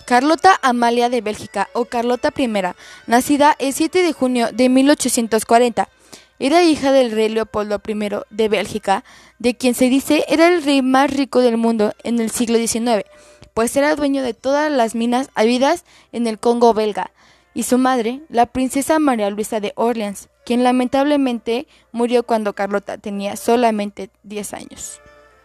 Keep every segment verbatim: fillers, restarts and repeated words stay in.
Carlota Amalia de Bélgica o Carlota I, nacida el siete de junio de mil ochocientos cuarenta, era hija del rey Leopoldo I de Bélgica, de quien se dice era el rey más rico del mundo en el siglo diecinueve, pues era dueño de todas las minas habidas en el Congo belga, y su madre, la princesa María Luisa de Orleans, quien lamentablemente murió cuando Carlota tenía solamente diez años.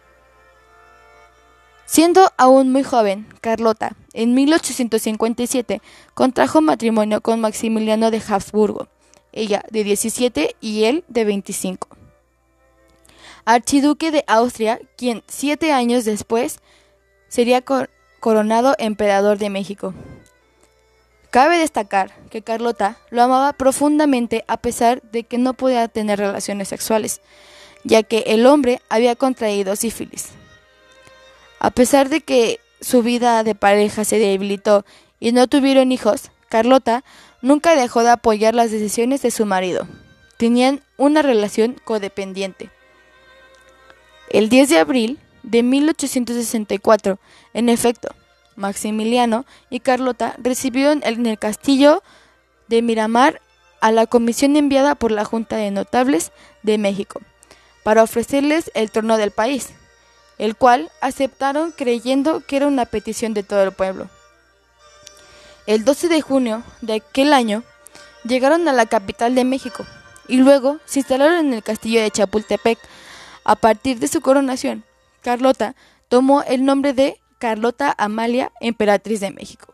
Siendo aún muy joven, Carlota, en mil ochocientos cincuenta y siete, contrajo matrimonio con Maximiliano de Habsburgo, ella de diecisiete y él de veinticinco. Archiduque de Austria, quien siete años después sería cor- coronado emperador de México. Cabe destacar que Carlota lo amaba profundamente a pesar de que no podía tener relaciones sexuales, ya que el hombre había contraído sífilis. A pesar de que su vida de pareja se debilitó y no tuvieron hijos, Carlota nunca dejó de apoyar las decisiones de su marido. Tenían una relación codependiente. El diez de abril de mil ochocientos sesenta y cuatro, en efecto, Maximiliano y Carlota recibieron en el castillo de Miramar a la comisión enviada por la Junta de Notables de México para ofrecerles el trono del país, el cual aceptaron creyendo que era una petición de todo el pueblo. El doce de junio de aquel año llegaron a la capital de México y luego se instalaron en el castillo de Chapultepec. A partir de su coronación, Carlota tomó el nombre de Carlota Amalia, emperatriz de México.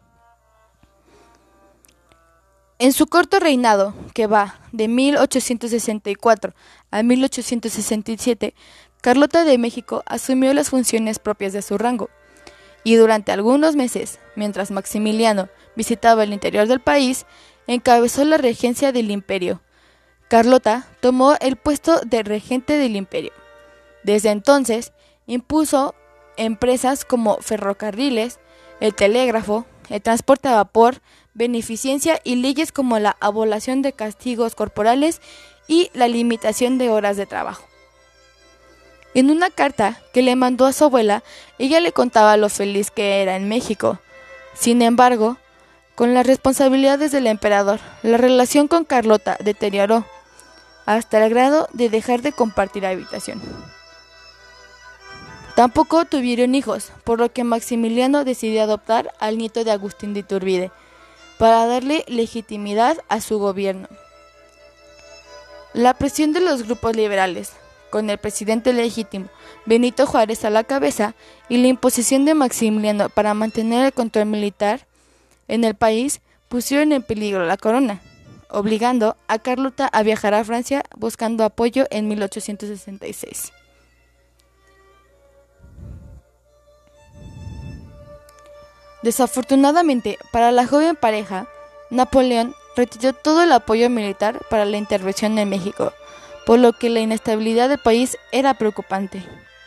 En su corto reinado, que va de mil ochocientos sesenta y cuatro a mil ochocientos sesenta y siete, Carlota de México asumió las funciones propias de su rango, y durante algunos meses, mientras Maximiliano visitaba el interior del país, encabezó la regencia del imperio. Carlota tomó el puesto de regente del imperio. Desde entonces, impuso empresas como ferrocarriles, el telégrafo, el transporte a vapor, beneficencia y leyes como la abolición de castigos corporales y la limitación de horas de trabajo. En una carta que le mandó a su abuela, ella le contaba lo feliz que era en México. Sin embargo, con las responsabilidades del emperador, la relación con Carlota deterioró hasta el grado de dejar de compartir habitación. Tampoco tuvieron hijos, por lo que Maximiliano decidió adoptar al nieto de Agustín de Iturbide para darle legitimidad a su gobierno. La presión de los grupos liberales, con el presidente legítimo Benito Juárez a la cabeza, y la imposición de Maximiliano para mantener el control militar en el país, pusieron en peligro la corona, obligando a Carlota a viajar a Francia buscando apoyo en mil ochocientos sesenta y seis. Desafortunadamente para la joven pareja, Napoleón retiró todo el apoyo militar para la intervención en México, por lo que la inestabilidad del país era preocupante.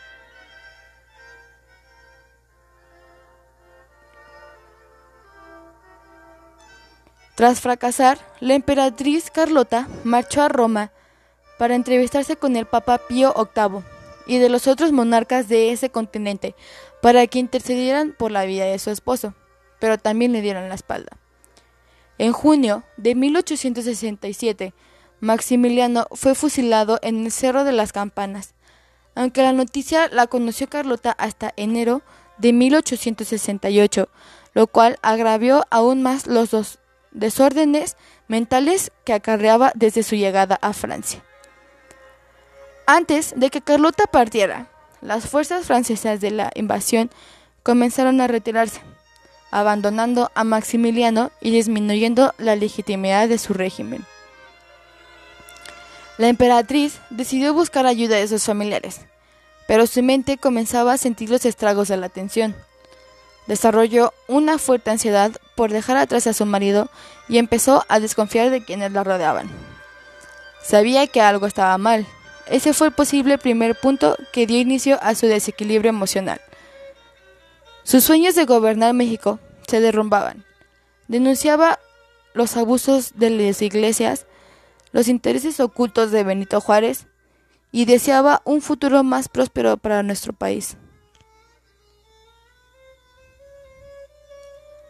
Tras fracasar, la emperatriz Carlota marchó a Roma para entrevistarse con el Papa Pío octavo y de los otros monarcas de ese continente para que intercedieran por la vida de su esposo, pero también le dieron la espalda. En junio de mil ochocientos sesenta y siete, Maximiliano fue fusilado en el Cerro de las Campanas, aunque la noticia la conoció Carlota hasta enero de mil ochocientos sesenta y ocho, lo cual agravió aún más los dos desórdenes mentales que acarreaba desde su llegada a Francia. Antes de que Carlota partiera, las fuerzas francesas de la invasión comenzaron a retirarse, abandonando a Maximiliano y disminuyendo la legitimidad de su régimen. La emperatriz decidió buscar ayuda de sus familiares, pero su mente comenzaba a sentir los estragos de la tensión. Desarrolló una fuerte ansiedad por dejar atrás a su marido y empezó a desconfiar de quienes la rodeaban. Sabía que algo estaba mal. Ese fue el posible primer punto que dio inicio a su desequilibrio emocional. Sus sueños de gobernar México se derrumbaban. Denunciaba los abusos de las iglesias, los intereses ocultos de Benito Juárez y deseaba un futuro más próspero para nuestro país.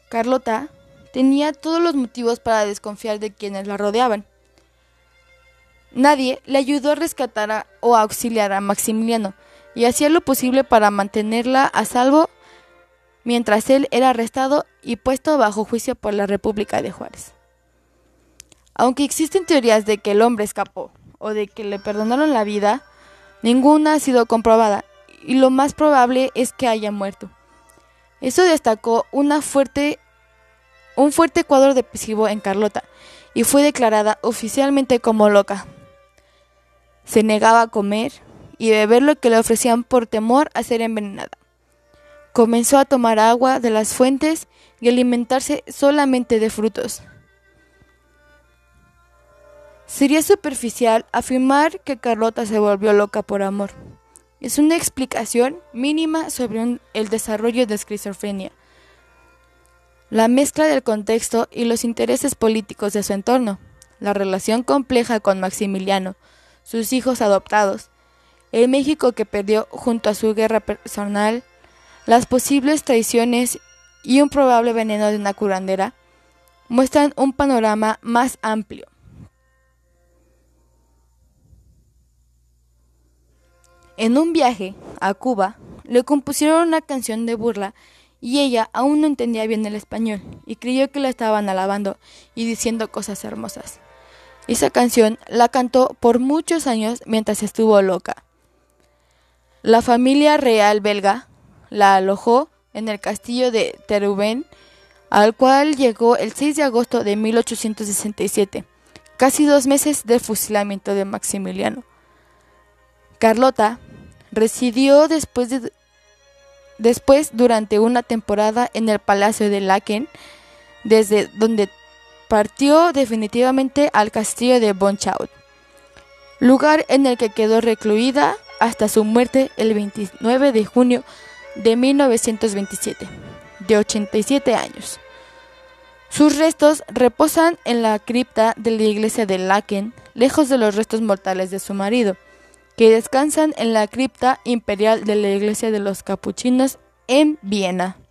Carlota tenía todos los motivos para desconfiar de quienes la rodeaban. Nadie le ayudó a rescatar a, o a auxiliar a Maximiliano y hacía lo posible para mantenerla a salvo mientras él era arrestado y puesto bajo juicio por la República de Juárez. Aunque existen teorías de que el hombre escapó o de que le perdonaron la vida, ninguna ha sido comprobada y lo más probable es que haya muerto. Eso destacó una fuerte, un fuerte cuadro depresivo en Carlota y fue declarada oficialmente como loca. Se negaba a comer y beber lo que le ofrecían por temor a ser envenenada. Comenzó a tomar agua de las fuentes y alimentarse solamente de frutos. Sería superficial afirmar que Carlota se volvió loca por amor. Es una explicación mínima sobre un, el desarrollo de esquizofrenia, la mezcla del contexto y los intereses políticos de su entorno, la relación compleja con Maximiliano, sus hijos adoptados, el México que perdió junto a su guerra personal, las posibles traiciones y un probable veneno de una curandera, muestran un panorama más amplio. En un viaje a Cuba, le compusieron una canción de burla y ella aún no entendía bien el español y creyó que la estaban alabando y diciendo cosas hermosas. Esa canción la cantó por muchos años mientras estuvo loca. La familia real belga la alojó en el castillo de Tervuren, al cual llegó el seis de agosto de mil ochocientos sesenta y siete, casi dos meses del fusilamiento de Maximiliano. Carlota residió después, de, después durante una temporada en el Palacio de Laeken, desde donde partió definitivamente al castillo de Bonchaud, lugar en el que quedó recluida hasta su muerte el veintinueve de junio de mil novecientos veintisiete, de ochenta y siete años. Sus restos reposan en la cripta de la iglesia de Laeken, lejos de los restos mortales de su marido, que descansan en la cripta imperial de la iglesia de los capuchinos en Viena.